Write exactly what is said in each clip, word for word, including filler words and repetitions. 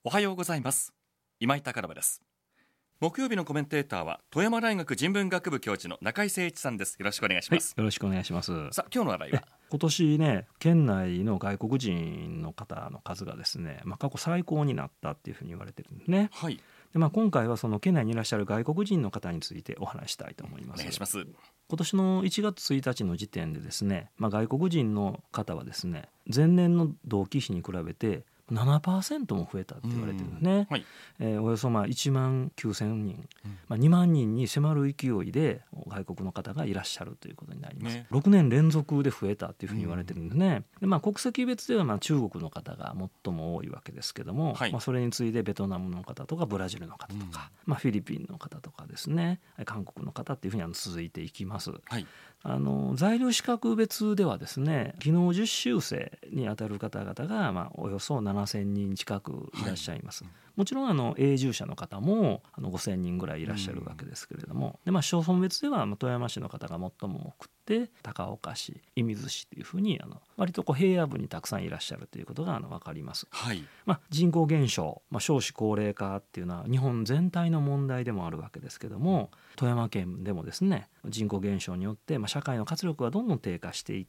おはようございます。今井隆信です。木曜日のコメンテーターは富山大学人文学部教授の中井誠一さんです。よろしくお願いします。 はい、よろしくお願いします。 さあ今日の話題は今年ね、県内の外国人の方の数がですね、まあ、過去最高になったっていうふうに言われてるんですね。 はい、 で、まあ、今回はその県内にいらっしゃる外国人の方についてお話したいと思います。 お願いします。 今年のいちがつついたちの時点でですね、まあ、外国人の方はですね、前年の同期比に比べてななパーセント も増えたって言われてるんですね。 はい、 えーおよそまあいちまんきゅうせんにん、 うんまあ、にまんにんに迫る勢いで外国の方がいらっしゃるということになります、 ね、 ろくねん連続で増えたっていうふうに言われてるんですね。で、まあ、国籍別ではまあ中国の方が最も多いわけですけども、 はい、 まあ、それに次いでベトナムの方とかブラジルの方とか、まあ、フィリピンの方とかですね、韓国の方っていうふうにあの続いていきます。 はい、 あの在留資格別ではですね、技能実習生にあたる方々がまあおよそななせんにん近くいらっしゃいます、はい。もちろんあの永住者の方もあのごせんにんぐらいいらっしゃるわけですけれども、で、まあ、町村別ではまあ富山市の方が最も多くて、高岡市、射水市というふうにあの割とこう平野部にたくさんいらっしゃるということがあの分かります、 はい。 まあ、人口減少、まあ、少子高齢化っていうのは日本全体の問題でもあるわけですけども、富山県でもですね、人口減少によって、まあ、社会の活力がどんどん低下していって、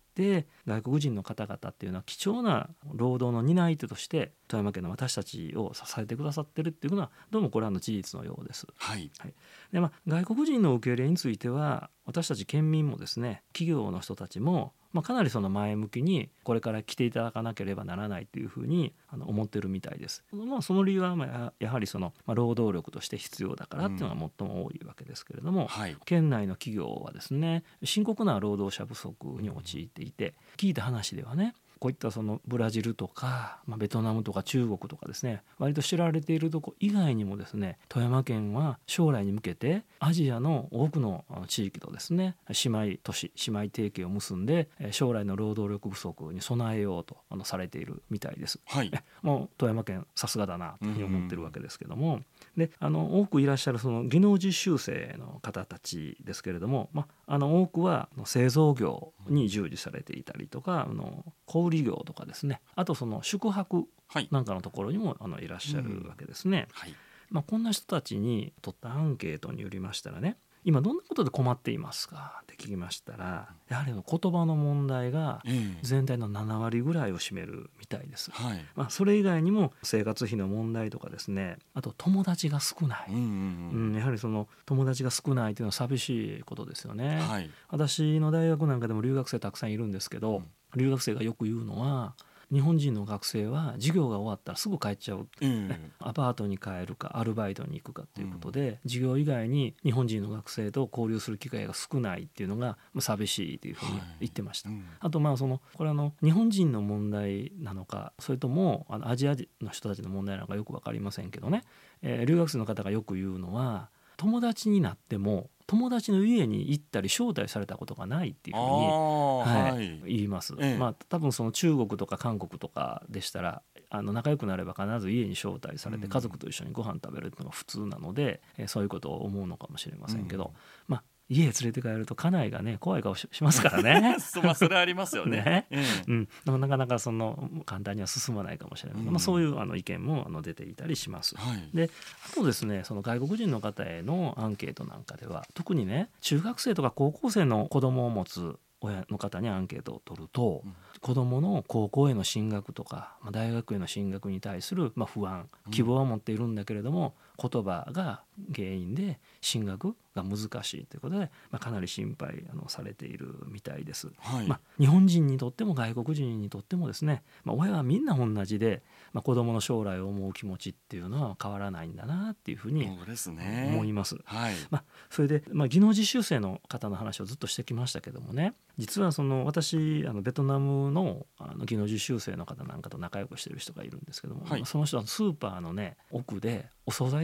外国人の方々っていうのは貴重な労働の担い手として富山県の私たちを支えてくださってるっていうのはどうもこれはの事実のようです、 はいはい。で、まあ、外国人の受け入れについては私たち県民もですね、企業の人たちもまあ、かなりその前向きにこれから来ていただかなければならないというふうにあの思ってるみたいです。まあ、その理由はまあやはりその、まあ、労働力として必要だからっていうのが最も多いわけですけれども、 うん、はい、 県内の企業はですね、深刻な労働者不足に陥っていて、聞いた話ではね、こういったそのブラジルとか、まあ、ベトナムとか中国とかですね、割と知られているとこ以外にもですね、富山県は将来に向けてアジアの多くの地域とですね、姉妹都市姉妹提携を結んで将来の労働力不足に備えようとあのされているみたいです、 はい、 もう富山県さすがだなというふうに思ってるわけですけども、で、あの多くいらっしゃるその技能実習生の方たちですけれども、まあ、あの多くは製造業に従事されていたりとか、あの小売業とかですね、あとその宿泊なんかのところにもあのいらっしゃるわけですね、 はい、 まあ、こんな人たちに取ったアンケートによりましたらね、今どんなことで困っていますかって聞きましたら、やはりの言葉の問題が全体のななわりぐらいを占めるみたいです、 はい、 まあ、それ以外にも生活費の問題とかですね、あと友達が少ない、 うんうんうん、やはりその友達が少ないというのは寂しいことですよね、 はい、 私の大学なんかでも留学生たくさんいるんですけど、うん、留学生がよく言うのは、日本人の学生は授業が終わったらすぐ帰っちゃう、うん、アパートに帰るかアルバイトに行くかということで、うん、授業以外に日本人の学生と交流する機会が少ないっていうのが寂しいというふうに言ってました、はい、うん、あとまあそのこれはあの日本人の問題なのか、それともあのアジアの人たちの問題なのかよく分かりませんけどね、えー、留学生の方がよく言うのは、友達になっても友達の家に行ったり招待されたことがないっていうふうに、はいはい、言います、ええ、まあ、多分その中国とか韓国とかでしたらあの仲良くなれば必ず家に招待されて家族と一緒にご飯食べるっていうのが普通なので、うん、そういうことを思うのかもしれませんけど、うん、まあ家へ連れて帰ると家内がね怖い顔 し, しますからねそ, まあそれありますよねね、うん、でもなかなかその簡単には進まないかもしれない、うん、まあ、そういうあの意見もあの出ていたりします、はい、であとですね、その外国人の方へのアンケートなんかでは、特にね中学生とか高校生の子供を持つ親の方にアンケートを取ると、うん、子どもの高校への進学とか、まあ、大学への進学に対する、まあ、不安、希望は持っているんだけれども、うん、言葉が原因で進学が難しいということで、まあ、かなり心配あのされているみたいです、はい、まあ、日本人にとっても外国人にとってもですね、まあ、親はみんな同じで、まあ、子どもの将来を思う気持ちっていうのは変わらないんだなっていうふうに思います。はい、まあ、それで、まあ、技能実習生の方の話をずっとしてきましたけどもね、実はその私あのベトナム の, あの技能実習生の方なんかと仲良くしてる人がいるんですけども、はい、その人はスーパーのね奥でお惣菜作って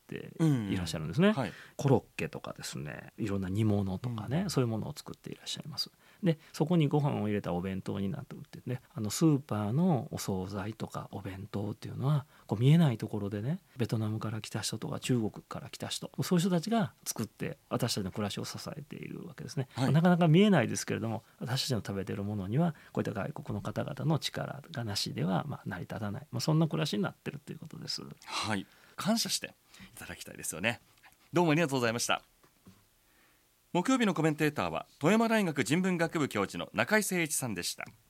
っていらっしゃるんですね、 うんはい、 コロッケとかですね、いろんな煮物とかね、うん、そういうものを作っていらっしゃいます。でそこにご飯を入れたお弁当になって売ってね、あのスーパーのお惣菜とかお弁当っていうのはこう見えないところでね、ベトナムから来た人とか中国から来た人、そういう人たちが作って私たちの暮らしを支えているわけですね、はい、なかなか見えないですけれども、私たちの食べているものにはこういった外国の方々の力がなしではまあ成り立たない、まあ、そんな暮らしになっているということです。 はい、感謝していただきたいですよね。どうもありがとうございました。木曜日のコメンテーターは富山大学人文学部教授の中井誠一さんでした。